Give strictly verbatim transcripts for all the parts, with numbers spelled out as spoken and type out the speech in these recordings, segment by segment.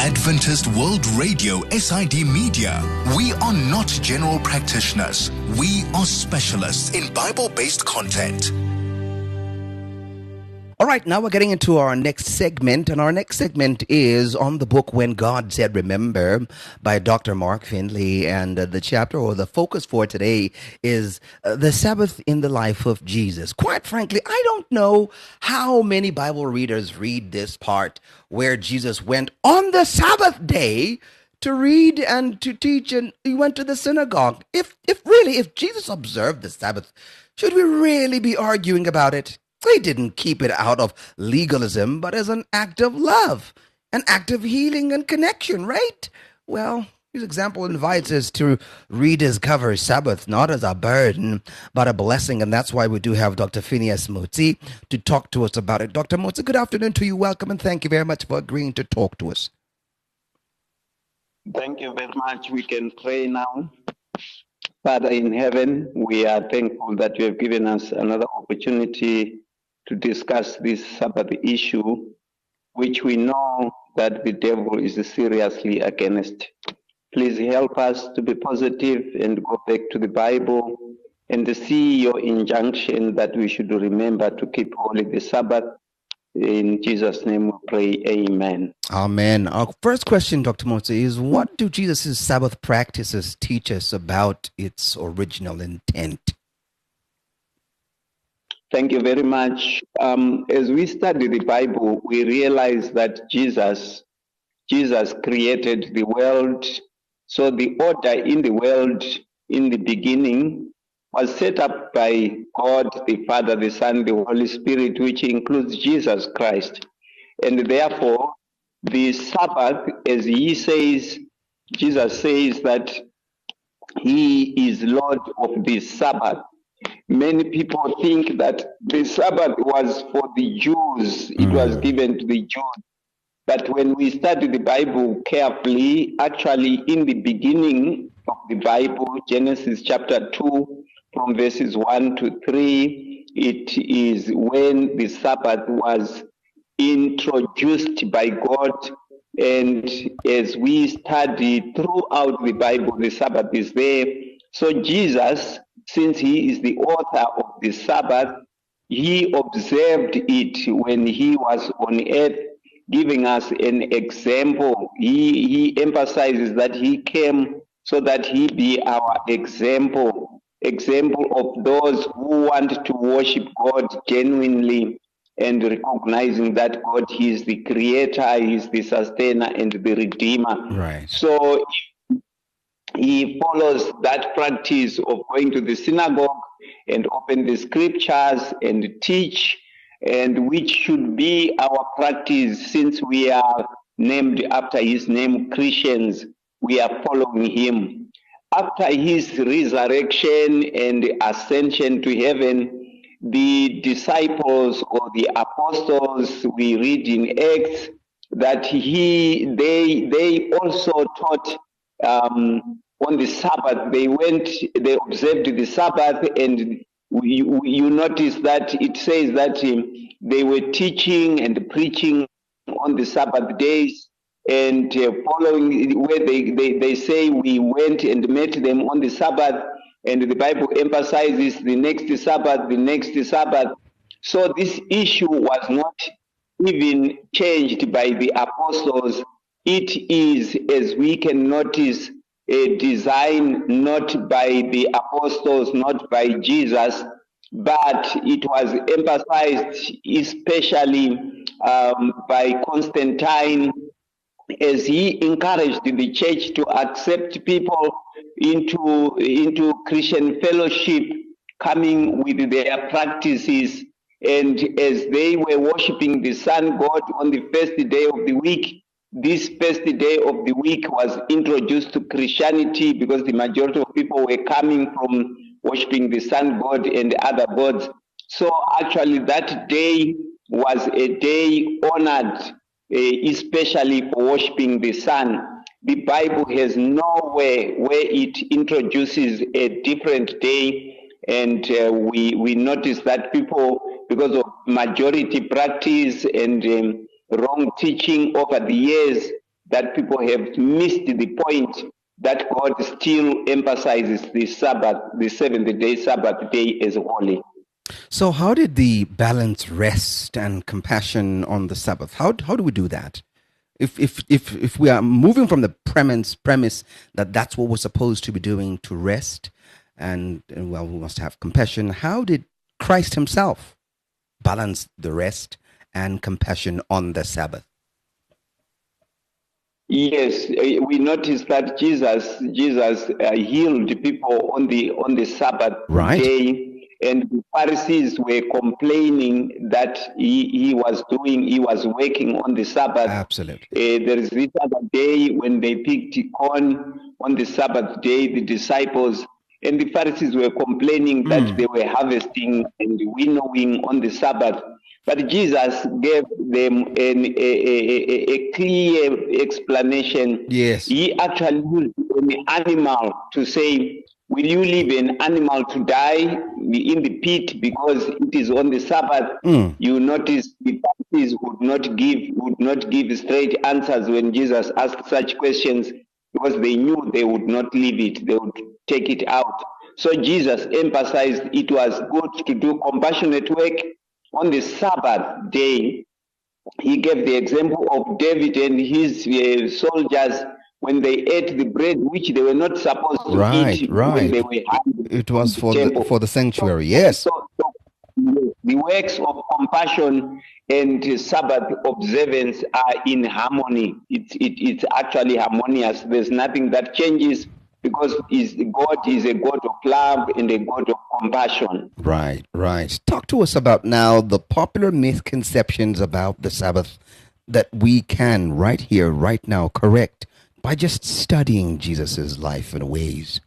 Adventist World Radio, S I D Media. We are not general practitioners. We are specialists in Bible-based content. All right, now we're getting into our next segment, and our next segment is on the book When God Said Remember by Doctor Mark Finley, and uh, the chapter or the focus for today is uh, the Sabbath in the life of Jesus. Quite frankly, I don't know how many Bible readers read this part where Jesus went on the Sabbath day to read and to teach, and he went to the synagogue. If, if really, if Jesus observed the Sabbath, should we really be arguing about it? He didn't keep it out of legalism, but as an act of love, an act of healing and connection, right? Well, his example invites us to rediscover Sabbath not as a burden, but a blessing. And that's why we do have Doctor Phineas Motsi to talk to us about it. Doctor Motsi, good afternoon to you. Welcome, and thank you very much for agreeing to talk to us. Thank you very much. We can pray now. Father in heaven, we are thankful that you have given us another opportunity to discuss this Sabbath issue, which we know that the devil is seriously against. Please help us to be positive and go back to the Bible and see your injunction that we should remember to keep holy the Sabbath. In Jesus' name we pray, amen. Amen. Our first question, Doctor Motsi, is what do Jesus' Sabbath practices teach us about its original intent? Thank you very much. Um, as we study the Bible, we realize that Jesus, Jesus created the world. So the order in the world in the beginning was set up by God, the Father, the Son, the Holy Spirit, which includes Jesus Christ. And therefore, the Sabbath, as he says, Jesus says that he is Lord of the Sabbath. Many people think that the Sabbath was for the Jews. It mm. was given to the Jews. But when we study the Bible carefully, actually in the beginning of the Bible, Genesis chapter two, from verses one to three, it is when the Sabbath was introduced by God. And as we study throughout the Bible, the Sabbath is there. So Jesus, since he is the author of the Sabbath, he observed it when he was on earth, giving us an example. He, he emphasizes that he came so that he be our example, example of those who want to worship God genuinely and recognizing that God is the creator, he is the sustainer and the redeemer. Right. So he follows that practice of going to the synagogue and open the scriptures and teach, and which should be our practice since we are named after his name, Christians. We are following him. After his resurrection and ascension to heaven, the disciples or the apostles, we read in Acts that he they they also taught um, on the Sabbath. They went, they observed the Sabbath, and you, you notice that it says that um, they were teaching and preaching on the Sabbath days, and uh, following where they, they, they say we went and met them on the Sabbath, and the Bible emphasizes the next Sabbath, the next Sabbath. So this issue was not even changed by the apostles. It is, as we can notice, a design not by the apostles, not by Jesus, but it was emphasized especially um, by Constantine, as he encouraged the church to accept people into, into Christian fellowship, coming with their practices. And as they were worshiping the sun god on the first day of the week, this first day of the week was introduced to Christianity because the majority of people were coming from worshiping the sun god and other gods. So actually that day was a day honored, Uh, especially for worshiping the sun. The Bible has nowhere where it introduces a different day, and uh, we we notice that people, because of majority practice and um, wrong teaching over the years, that people have missed the point that God still emphasizes the Sabbath, the seventh day Sabbath day as holy. So how did the balance rest and compassion on the Sabbath? How how do we do that? If if if if we are moving from the premise premise that that's what we're supposed to be doing, to rest and, and well, we must have compassion. How did Christ himself balance the rest and compassion on the Sabbath? Yes, uh, we noticed that Jesus Jesus uh, healed people on the on the Sabbath Right. day, and the Pharisees were complaining that he, he was doing he was working on the Sabbath. Absolutely. Uh, there is this other day when they picked corn on the Sabbath day, the disciples and the Pharisees were complaining that Mm. they were harvesting and winnowing on the Sabbath. But Jesus gave them an, a, a, a clear explanation. Yes. He actually used an animal to say, will you leave an animal to die in the pit because it is on the Sabbath? Mm. You notice the Pharisees would not give would not give straight answers when Jesus asked such questions, because they knew they would not leave it, they would take it out. So Jesus emphasized it was good to do compassionate work on the Sabbath day. He gave the example of David and his uh, soldiers when they ate the bread which they were not supposed to Right, eat right. when they were hungry. It was in for the temple. for the So, sanctuary. Yes. so, so the works of compassion and Sabbath observance are in harmony. It's it, it's actually harmonious. There's nothing that changes, because is God is a God of love and a God of compassion. Right, right. Talk to us about now the popular misconceptions about the Sabbath that we can right here, right now, correct by just studying Jesus's life and ways.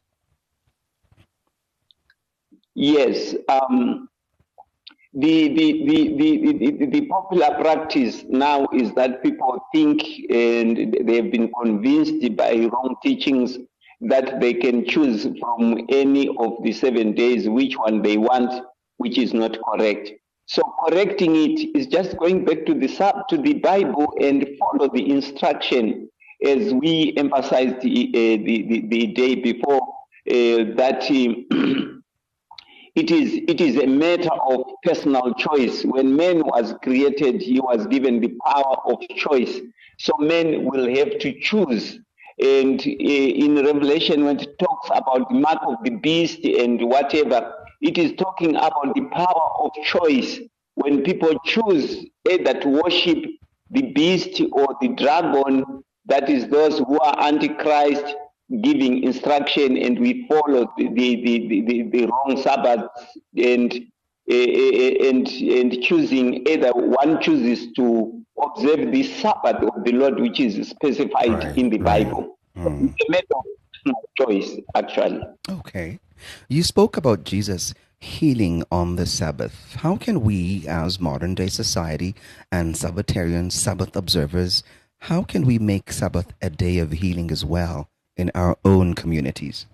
Yes. Um, the, the, the, the, the, the popular practice now is that people think, and they've been convinced by wrong teachings, that they can choose from any of the seven days which one they want, which is not correct. So correcting it is just going back to the sub to the Bible and follow the instruction, as we emphasized the uh, the, the, the day before, uh, that um, it is it is a matter of personal choice. When man was created, he was given the power of choice. So men will have to choose. And uh, in Revelation, when it talks about the mark of the beast and whatever, it is talking about the power of choice. When people choose either to worship the beast or the dragon, that is those who are antichrist, giving instruction, and we follow the the, the, the, the wrong Sabbath, and uh, and and choosing either one chooses to observe the Sabbath of the Lord, which is specified Right, in the right. Bible. Mm. It's a matter of choice, actually. Okay. You spoke about Jesus healing on the Sabbath. How can we, as modern day society and Sabbatarian Sabbath observers, how can we make Sabbath a day of healing as well in our own communities?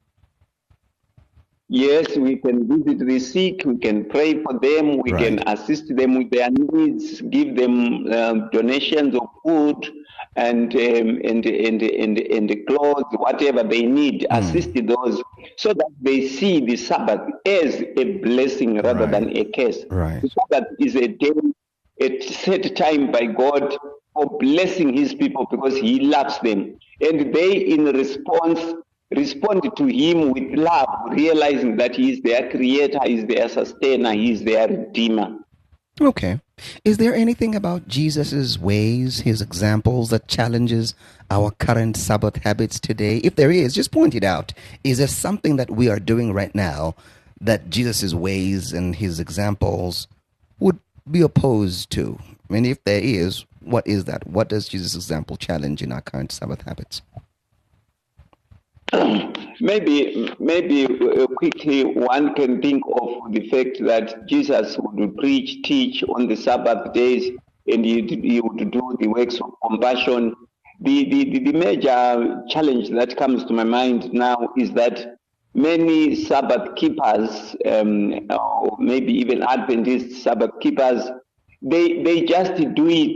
Yes, we can visit the sick, we can pray for them, we Right. can assist them with their needs, give them um, donations of food and um, and, and and and clothes, whatever they need, assist those, so that they see the Sabbath as a blessing rather Right. than a curse. Right. The Sabbath is a day, a set time by God for blessing his people, because he loves them. And they, in response, respond to him with love, realizing that he is their creator, he is their sustainer, he is their redeemer. Okay. Is there anything about Jesus's ways, his examples, that challenges our current Sabbath habits today? If there is, just point it out. Is there something that we are doing right now that Jesus's ways and his examples would be opposed to? And if there is, what is that? What does Jesus' example challenge in our current Sabbath habits? Maybe, maybe uh, quickly, one can think of the fact that Jesus would preach, teach on the Sabbath days, and he, he would do the works of compassion. The, the, the major challenge that comes to my mind now is that many Sabbath keepers, um, or maybe even Adventist Sabbath keepers, they, they just do it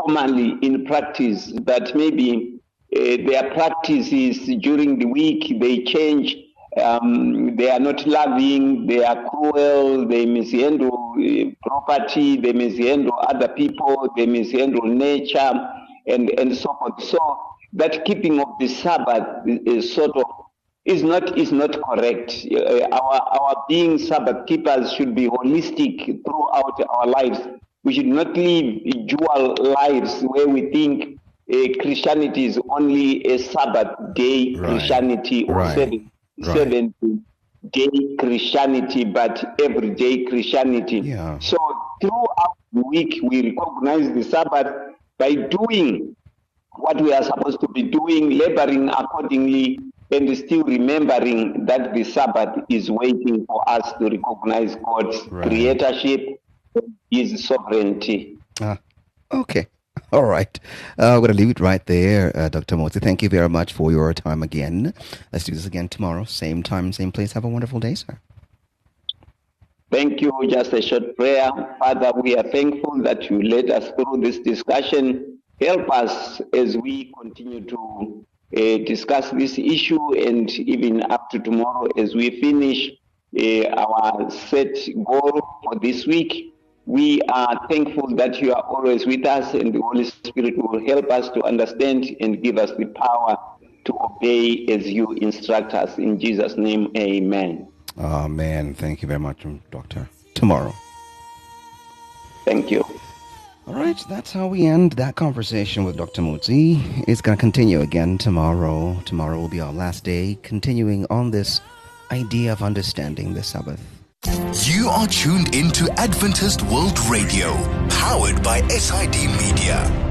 commonly in practice that maybe uh, their practices during the week, they change. Um, they are not loving, they are cruel, they mishandle uh, property, they mishandle other people, they mishandle nature, and, and so forth. So that keeping of the Sabbath is sort of is not is not correct. Uh, our our being Sabbath keepers should be holistic throughout our lives. We should not live dual lives where we think uh, Christianity is only a Sabbath day Right. Christianity or Right. seven. Right. Seventh day Christianity, but everyday Christianity. Yeah. So throughout the week, we recognize the Sabbath by doing what we are supposed to be doing, laboring accordingly, and still remembering that the Sabbath is waiting for us to recognize God's Right. creatorship, His sovereignty. Ah, okay. All right. Uh, I'm going to leave it right there, uh, Doctor Motsi. Thank you very much for your time again. Let's do this again tomorrow. Same time, same place. Have a wonderful day, sir. Thank you. Just a short prayer. Father, we are thankful that you led us through this discussion. Help us as we continue to uh, discuss this issue, and even up to tomorrow as we finish uh, our set goal for this week. We are thankful that you are always with us, and the Holy Spirit will help us to understand and give us the power to obey as you instruct us. In Jesus' name, amen. Amen. Thank you very much, Doctor. Tomorrow. Thank you. All right, that's how we end that conversation with Doctor Motsi. It's going to continue again tomorrow. Tomorrow will be our last day, continuing on this idea of understanding the Sabbath. You are tuned into Adventist World Radio, powered by S I D Media.